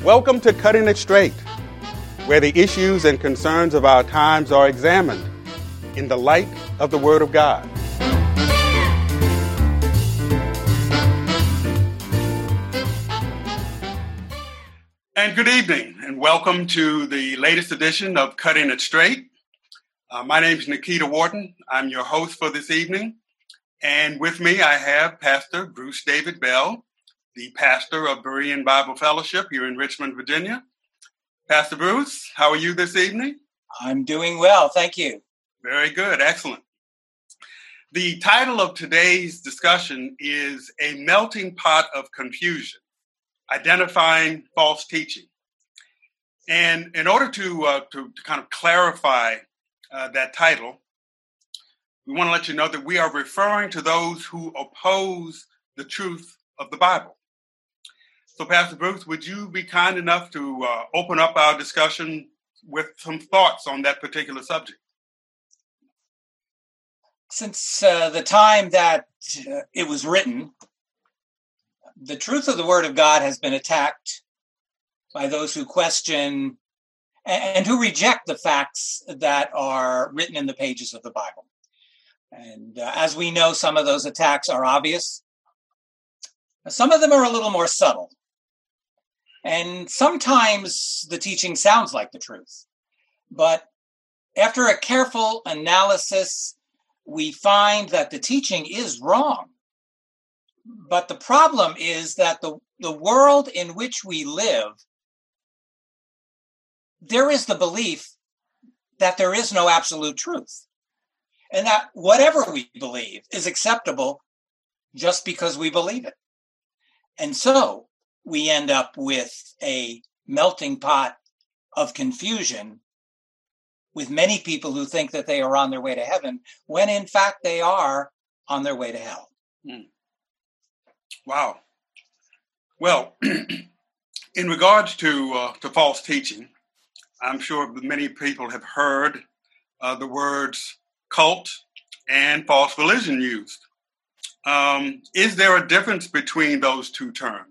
Welcome to Cutting It Straight, where the issues and concerns of our times are examined in the light of the Word of God. And good evening, and welcome to the latest edition of Cutting It Straight. My name is Nikita Wharton. I'm your host for this evening. And with me, I have Pastor Bruce David Bell, the pastor of Berean Bible Fellowship here in Richmond, Virginia. Pastor Bruce, how are you this evening? I'm doing well, thank you. Very good, excellent. The title of today's discussion is A Melting Pot of Confusion, Identifying False Teaching. And in order to kind of clarify that title, we want to let you know that we are referring to those who oppose the truth of the Bible. So, Pastor Bruce, would you be kind enough to open up our discussion with some thoughts on that particular subject? Since the time that it was written, the truth of the Word of God has been attacked by those who question and who reject the facts that are written in the pages of the Bible. And as we know, some of those attacks are obvious. Some of them are a little more subtle. And sometimes the teaching sounds like the truth. But after a careful analysis, we find that the teaching is wrong. But the problem is that the world in which we live, there is the belief that there is no absolute truth. And that whatever we believe is acceptable just because we believe it. And so we end up with a melting pot of confusion with many people who think that they are on their way to heaven, when in fact they are on their way to hell. Wow. Well, in regards to false teaching, I'm sure many people have heard the words cult and false religion used. Is there a difference between those two terms?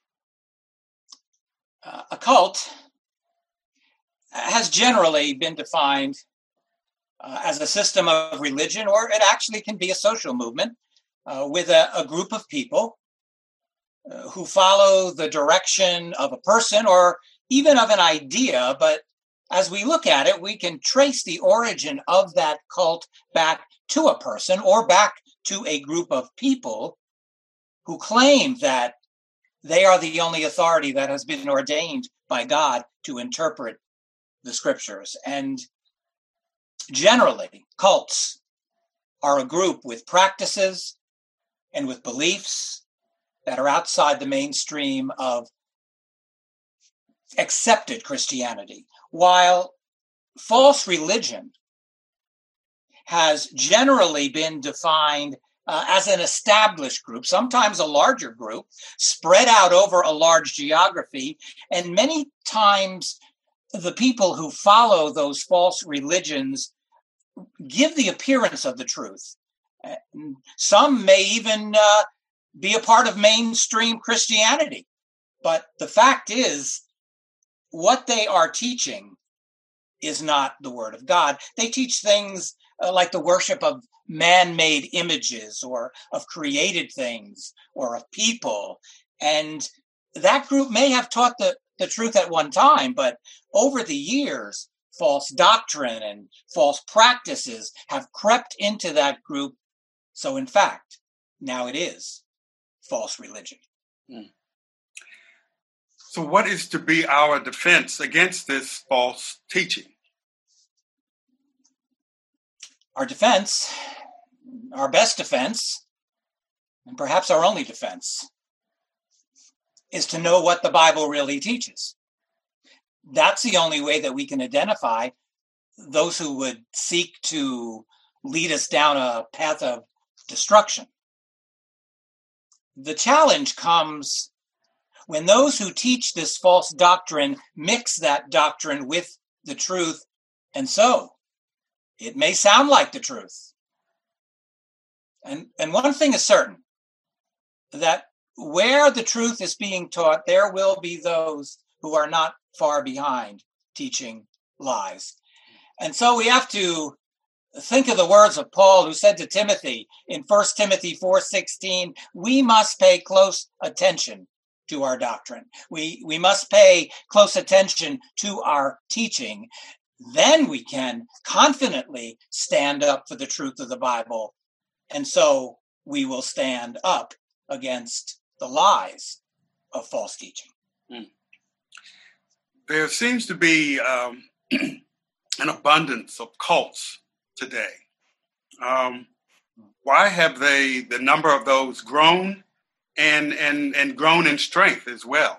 A cult has generally been defined as a system of religion, or it actually can be a social movement with a group of people who follow the direction of a person or even of an idea. But as we look at it, we can trace the origin of that cult back to a person or back to a group of people who claim that they are the only authority that has been ordained by God to interpret the scriptures. And generally, cults are a group with practices and with beliefs that are outside the mainstream of accepted Christianity, while false religion has generally been defined as an established group, sometimes a larger group, spread out over a large geography. And many times the people who follow those false religions give the appearance of the truth. Some may even be a part of mainstream Christianity. But the fact is, what they are teaching is not the Word of God. They teach things like the worship of man-made images or of created things or of people. And that group may have taught the truth at one time, but over the years, false doctrine and false practices have crept into that group. So in fact, now it is false religion. So what is to be our defense against this false teaching? Our defense, our best defense, and perhaps our only defense, is to know what the Bible really teaches. That's the only way that we can identify those who would seek to lead us down a path of destruction. The challenge comes when those who teach this false doctrine mix that doctrine with the truth, and so it may sound like the truth. And one thing is certain, that where the truth is being taught, there will be those who are not far behind teaching lies. And so we have to think of the words of Paul, who said to Timothy in 1 Timothy 4:16, we must pay close attention to our doctrine. We must pay close attention to our teaching. Then we can confidently stand up for the truth of the Bible. And so we will stand up against the lies of false teaching. There seems to be an abundance of cults today. Why have the number of those grown and grown in strength as well?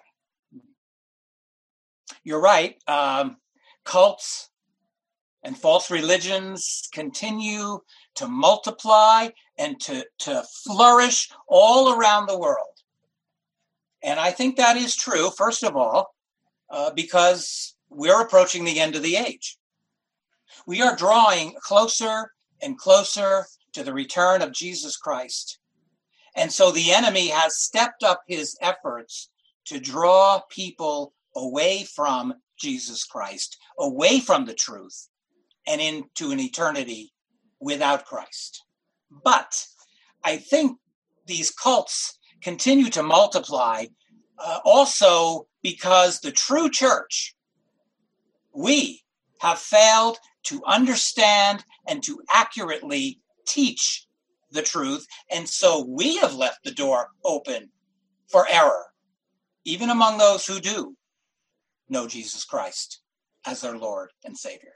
You're right. Cults and false religions continue to multiply and to flourish all around the world. And I think that is true, first of all, because we're approaching the end of the age. We are drawing closer and closer to the return of Jesus Christ. And so the enemy has stepped up his efforts to draw people away from Jesus Christ, away from the truth, and into an eternity without Christ. But I think these cults continue to multiply also because the true church, we have failed to understand and to accurately teach the truth. And so we have left the door open for error, even among those who do know Jesus Christ as their Lord and Savior.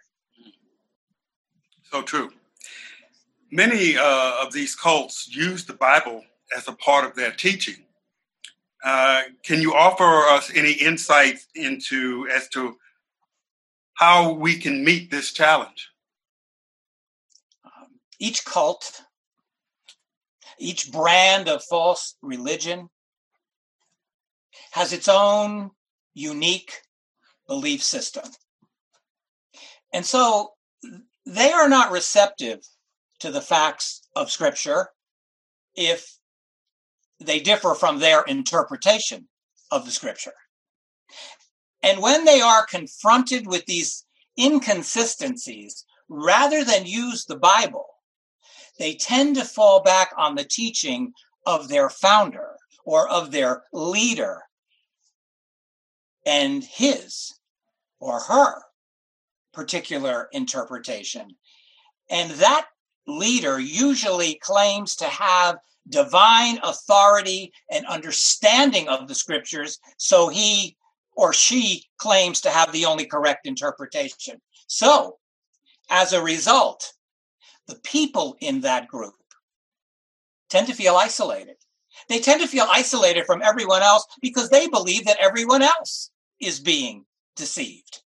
So true. Many of these cults use the Bible as a part of their teaching. Can you offer us any insight as to how we can meet this challenge? Each cult, each brand of false religion has its own unique belief system. And so they are not receptive to the facts of Scripture if they differ from their interpretation of the Scripture. And when they are confronted with these inconsistencies, rather than use the Bible, they tend to fall back on the teaching of their founder or of their leader and his or her particular interpretation. And that leader usually claims to have divine authority and understanding of the Scriptures, so he or she claims to have the only correct interpretation. So, as a result, the people in that group tend to feel isolated. They tend to feel isolated from everyone else because they believe that everyone else is being deceived.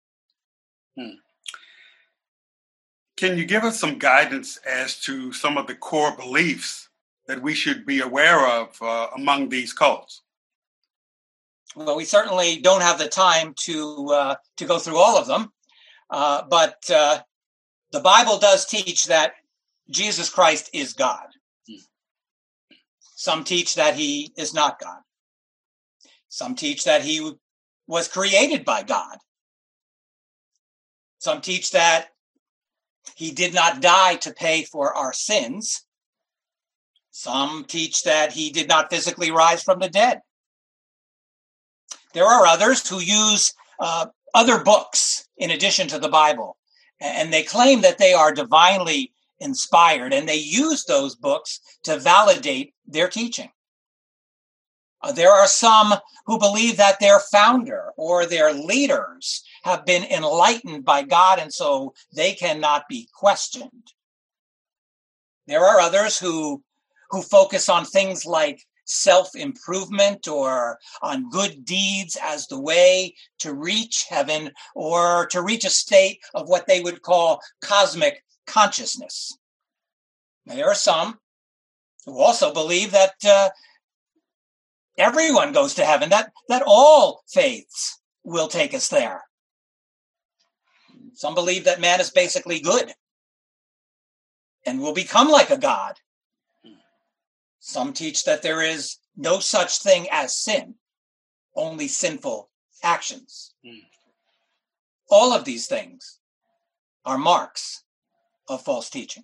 Can you give us some guidance as to some of the core beliefs that we should be aware of among these cults? Well, we certainly don't have the time to go through all of them, but the Bible does teach that Jesus Christ is God. Some teach that he is not God. Some teach that he was created by God. Some teach that he did not die to pay for our sins. Some teach that he did not physically rise from the dead. There are others who use other books in addition to the Bible, and they claim that they are divinely inspired, and they use those books to validate their teaching. There are some who believe that their founder or their leaders have been enlightened by God, and so they cannot be questioned. There are others who focus on things like self-improvement or on good deeds as the way to reach heaven or to reach a state of what they would call cosmic consciousness. Now, there are some who also believe that everyone goes to heaven, that all faiths will take us there. Some believe that man is basically good and will become like a god. Some teach that there is no such thing as sin, only sinful actions. All of these things are marks of false teaching.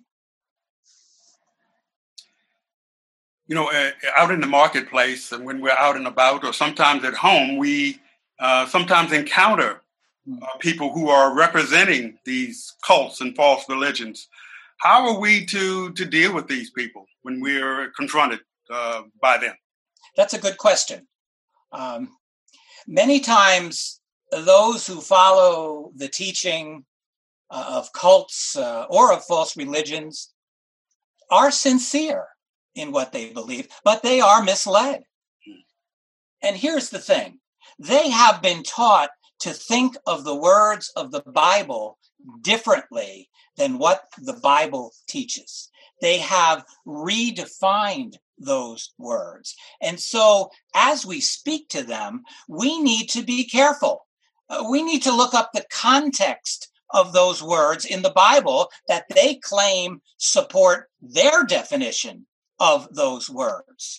Out in the marketplace, and when we're out and about, or sometimes at home, we sometimes encounter people who are representing these cults and false religions. How are we to deal with these people when we're confronted by them? That's a good question. Many times, those who follow the teaching of cults or of false religions are sincere in what they believe, but they are misled. And here's the thing. They have been taught to think of the words of the Bible differently than what the Bible teaches. They have redefined those words. And so as we speak to them, we need to be careful. We need to look up the context of those words in the Bible that they claim support their definition of those words.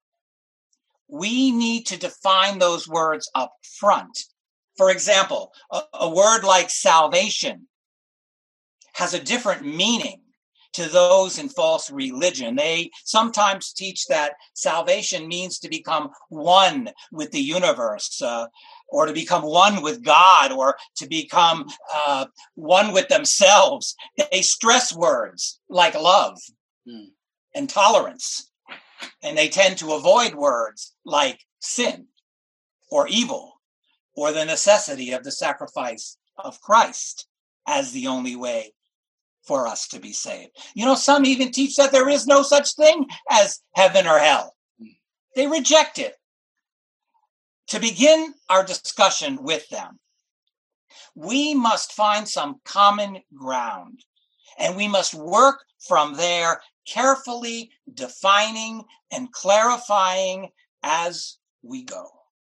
We need to define those words up front. For example, a word like salvation has a different meaning to those in false religion. They sometimes teach that salvation means to become one with the universe, or to become one with God, or to become one with themselves. They stress words like love and tolerance, and they tend to avoid words like sin or evil or the necessity of the sacrifice of Christ as the only way for us to be saved. Some even teach that there is no such thing as heaven or hell. They reject it. To begin our discussion with them, we must find some common ground, and we must work from there, carefully defining and clarifying as we go.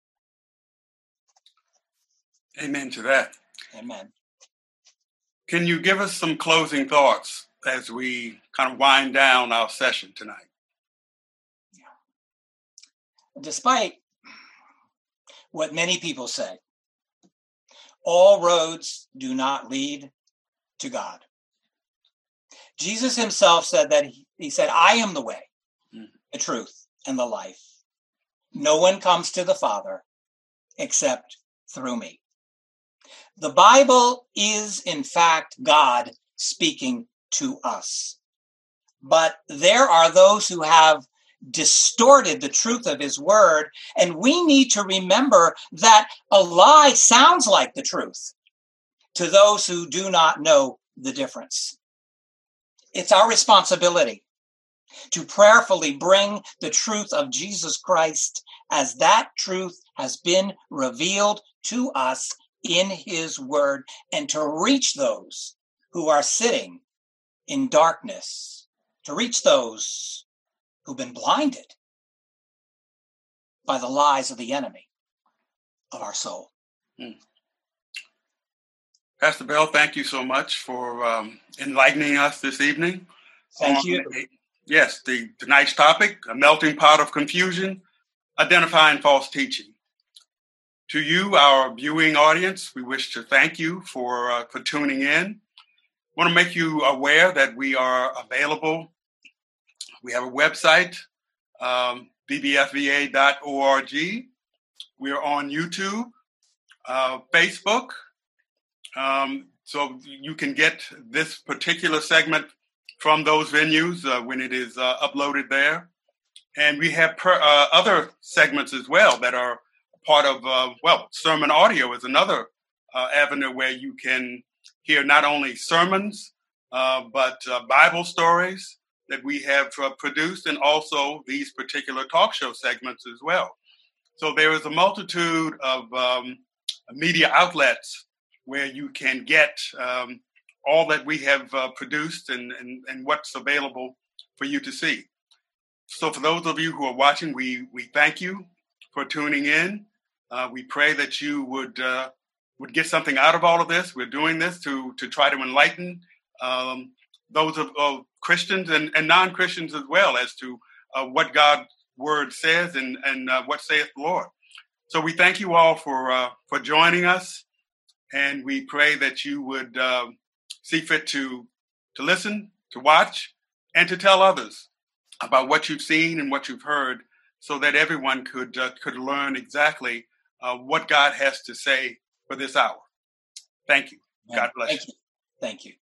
Amen to that. Amen. Can you give us some closing thoughts as we kind of wind down our session tonight? Despite what many people say, all roads do not lead to God. Jesus himself said that he said, I am the way, the truth, and the life. No one comes to the Father except through me. The Bible is, in fact, God speaking to us. But there are those who have distorted the truth of his word, and we need to remember that a lie sounds like the truth to those who do not know the difference. It's our responsibility to prayerfully bring the truth of Jesus Christ as that truth has been revealed to us in his word, and to reach those who are sitting in darkness, to reach those who've been blinded by the lies of the enemy of our soul. Pastor Bell, thank you so much for enlightening us this evening. Thank you. Yes, tonight's topic, a melting pot of confusion, identifying false teaching. To you, our viewing audience, we wish to thank you for tuning in. I want to make you aware that we are available. We have a website, bbfva.org. We are on YouTube, Facebook. So you can get this particular segment from those venues when it is uploaded there. And we have other segments as well that are part of, sermon audio is another avenue where you can hear not only sermons, but Bible stories that we have produced, and also these particular talk show segments as well. So there is a multitude of media outlets where you can get all that we have produced and what's available for you to see. So for those of you who are watching, we thank you for tuning in. We pray that you would get something out of all of this. We're doing this to try to enlighten those of Christians and non-Christians as well as to what God's word says and what saith the Lord. So we thank you all for joining us, and we pray that you would see fit to listen, to watch, and to tell others about what you've seen and what you've heard, so that everyone could learn exactly what God has to say for this hour. Thank you. God bless you. Thank you.